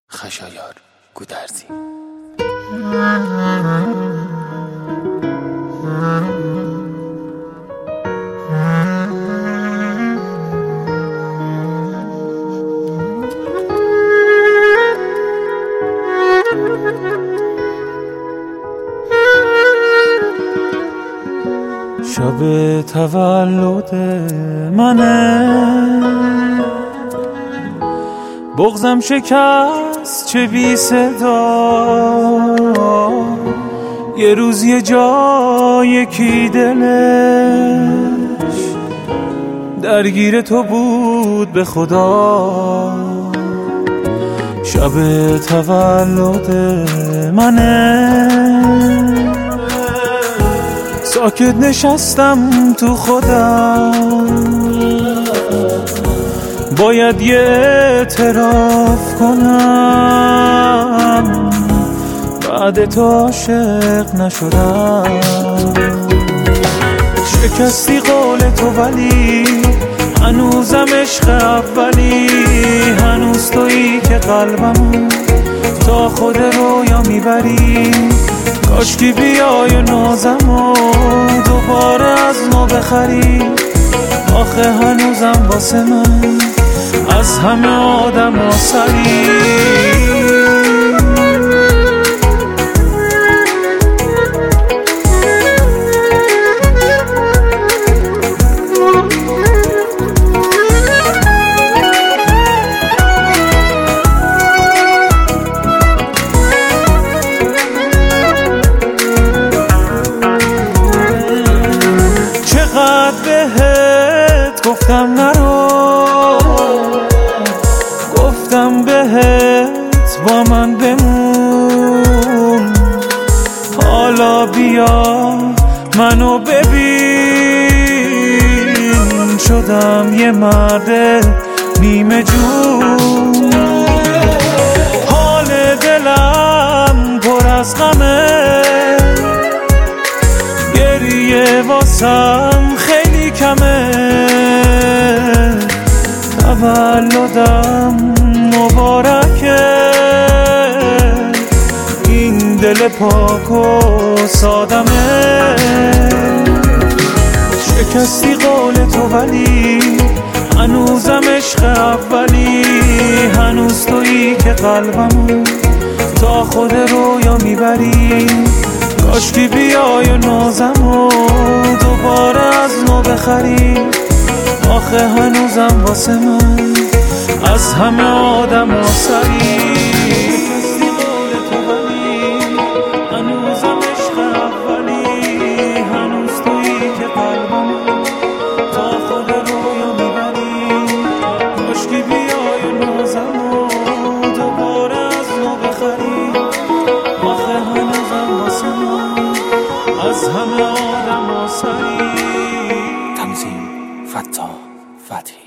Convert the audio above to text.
خشایار گودرزی. شب تولد منه، بغضم شکست چه بی صدا. یه روز یه جا یکی دلش درگیر تو بود به خدا. شب تولد منه، ساکت نشستم تو خودم، باید یه اعتراف کنم، بعد تو عاشق نشدم. شکستی قول تو ولی هنوزم عشق اولی، هنوز تویی که قلبمو تا خود رویا میبری. کاشکی بیای و نازمو دوباره از نو بخری. آخه هنوزم واسه من از همه آدم آسری. بهت گفتم نرو، گفتم بهت با من بمون. حالا بیا منو ببین، شدم یه مرد نیمه جون. حال دلم پر از غمه، گریه واسم خیلی کمه. تولدم مبارکه، این دل پاک و سادمه. شکستی قول تو ولی هنوزم عشق اولی، هنوز تویی که قلبمو تا خود رویا میبری. کاشکی بیای و نازمو دوباره از نو بخری. آخه هنوزم واسه من از همه آدم آسری. شکستی قول تو ولی هنوزم عشق اولی، هنوز تویی که قلبمو تا خود رویا میبری. کاشکی بیای و نازمو دوباره از نو بخری. آخه هنوزم واسه من از همه آدم آسری. تنظیم: فتاح فتحی.